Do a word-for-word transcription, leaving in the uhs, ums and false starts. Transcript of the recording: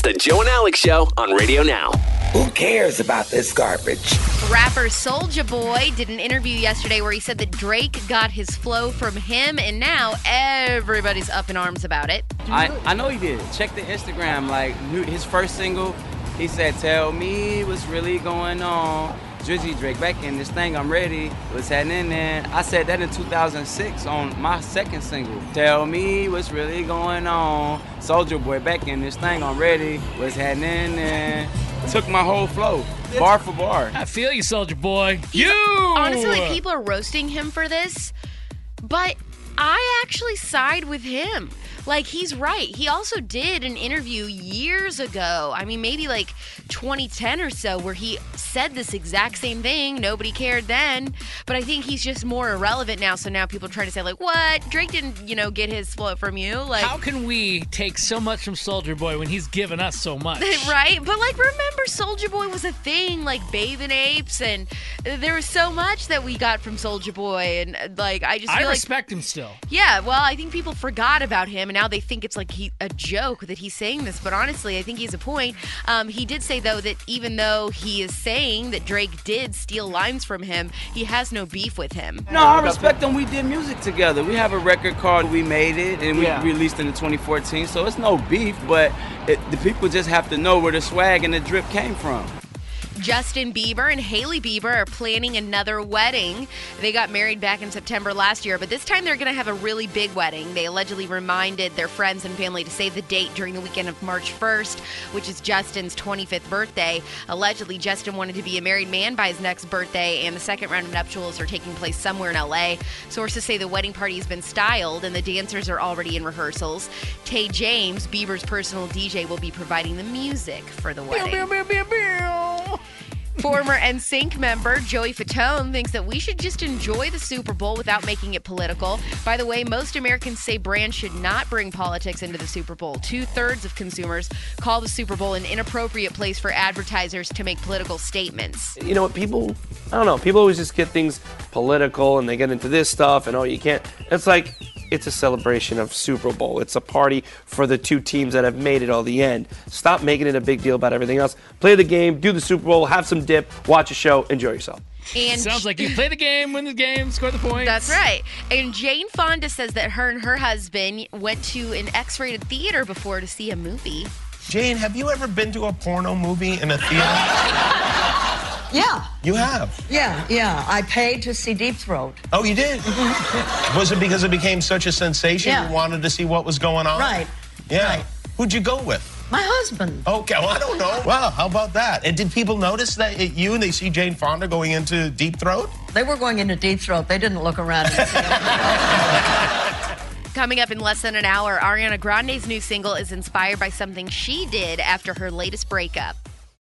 the Joe and Alex Show on Radio Now. Who cares about this garbage? Rapper Soulja Boy did an interview yesterday where he said that Drake got his flow from him, and now everybody's up in arms about it. I, I know he did. Check the Instagram. Like, new- his first single, he said, "Tell me what's really going on. Drizzy Drake back in this thing, I'm ready. What's happening there?" I said that in two thousand six on my second single. "Tell me what's really going on. Soulja Boy back in this thing, I'm ready. What's happening there?" Took my whole flow, bar for bar. I feel you, Soulja Boy. He's- You! Honestly, like, people are roasting him for this, but I actually side with him. Like, he's right. He also did an interview years ago. I mean, maybe like twenty ten or so, where he said this exact same thing. Nobody cared then. But I think he's just more irrelevant now. So now people try to say, like, what? Drake didn't, you know, get his flow from you. Like, How can we take so much from Soulja Boy when he's given us so much? right? But, like, remember, Soulja Boy was a thing, like Bathing Apes, and there was so much that we got from Soulja Boy. And, like, I just feel I like... respect him still. Yeah, well, I think people forgot about him, and now they think it's like he, a joke that he's saying this. But honestly, I think he has a point. Um, he did say, though, that even though he is saying that Drake did steal lines from him, he has no beef with him. No, I respect them. We did music together. We have a record called We Made It, and we Yeah. released it in twenty fourteen, so it's no beef, but it, the people just have to know where the swag and the drip came from. Justin Bieber and Hailey Bieber are planning another wedding. They got married back in September last year, but this time they're going to have a really big wedding. They allegedly reminded their friends and family to save the date during the weekend of March first, which is Justin's twenty-fifth birthday. Allegedly, Justin wanted to be a married man by his next birthday, and the second round of nuptials are taking place somewhere in L A. Sources say the wedding party has been styled, and the dancers are already in rehearsals. Tay James, Bieber's personal D J, will be providing the music for the wedding. Former N Sync member Joey Fatone thinks that we should just enjoy the Super Bowl without making it political. By the way, most Americans say brands should not bring politics into the Super Bowl. Two-thirds of consumers call the Super Bowl an inappropriate place for advertisers to make political statements. You know what, people, I don't know, people always just get things political and they get into this stuff and, oh, you can't. It's like, it's a celebration of Super Bowl. It's a party for the two teams that have made it all the end. Stop making it a big deal about everything else. Play the game, do the Super Bowl, have some dip, watch a show, enjoy yourself. And Sounds like you play the game, win the game, score the points. That's right. And Jane Fonda says that her and her husband went to an X-rated theater before to see a movie. Jane, have you ever been to a porno movie in a theater? Yeah, You have? yeah, yeah. I paid to see Deep Throat. Oh, you did? Was it because it became such a sensation Yeah. you wanted to see what was going on? Right. Yeah. Right. Who'd you go with? My husband. Okay, well, I don't know. Wow, how about that? And did people notice that it, you and they see Jane Fonda going into Deep Throat? They were going into Deep Throat. They didn't look around and see. Coming up in less than an hour, Ariana Grande's new single is inspired by something she did after her latest breakup.